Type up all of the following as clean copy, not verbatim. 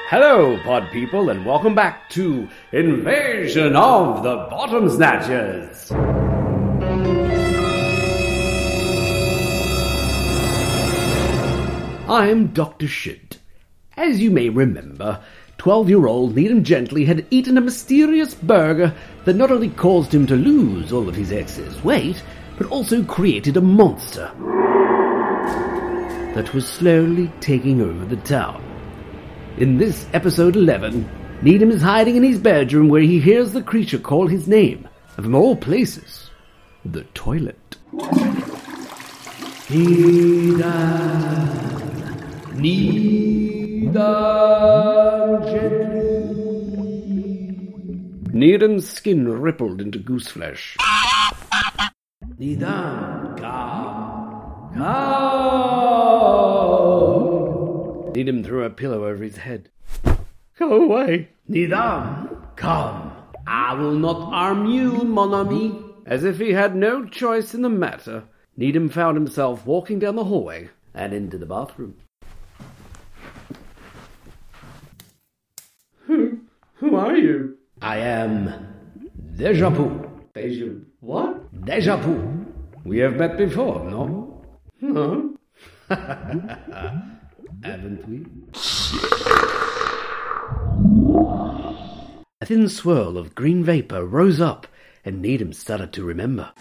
Hello, pod people, and welcome back to Invasion of the Bottom Snatchers. I'm Dr. Shit. As you may remember, 12-year-old Needham Gently had eaten a mysterious burger that not only caused him to lose all of his excess weight, but also created a monster that was slowly taking over the town. In this episode 11, Needham is hiding in his bedroom where he hears the creature call his name, and from all places, the toilet. Needham Gently. Needham's skin rippled into goose flesh. Needham, come. Needham threw a pillow over his head. Go away. Needham, come. I will not harm you, mon ami. As if he had no choice in the matter, Needham found himself walking down the hallway and into the bathroom. Who are you? I am Deja Vu. Deja what? Deja Vu. We have met before, no? No. Haven't we? A thin swirl of green vapor rose up, and Needham started to remember.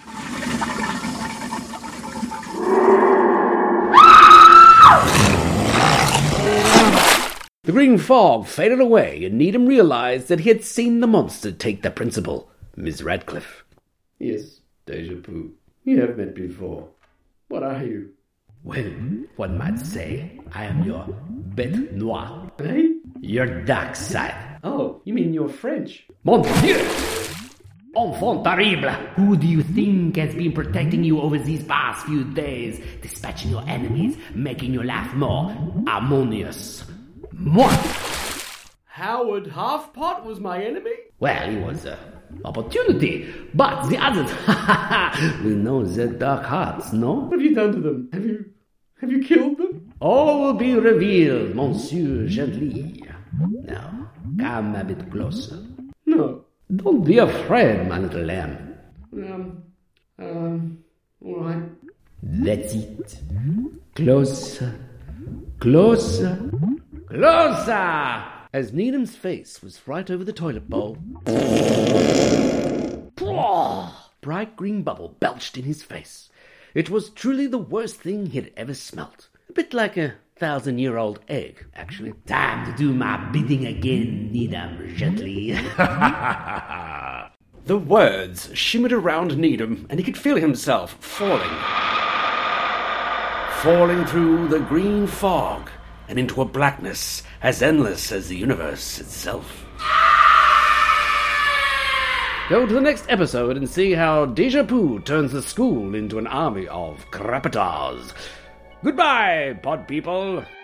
The green fog faded away, and Needham realized that he had seen the monster take the principal, Miss Radcliffe. Yes, Deja Vu. We have met before. What are you? Well, one might say I am your bête noire. Eh? Your dark side. Oh, you mean you're French? Mon Dieu! Enfant terrible! Who do you think has been protecting you over these past few days, dispatching your enemies, making your life more harmonious? Moi! Howard Halfpot was my enemy? Well, he was opportunity, but the others, we know their dark hearts, no? What have you done to them? Have you killed them? All will be revealed, Monsieur Gently. Now, come a bit closer. No. Don't be afraid, my little lamb. All right. That's it. Closer, closer, closer! As Needham's face was right over the toilet bowl, bright green bubble belched in his face. It was truly the worst thing he had ever smelt. A bit like a 1,000-year-old egg, actually. Time to do my bidding again, Needham Gently. The words shimmered around Needham, and he could feel himself falling through the green fog and into a blackness as endless as the universe itself. Go to the next episode and see how Deja Vu turns the school into an army of crapitars. Goodbye, pod people.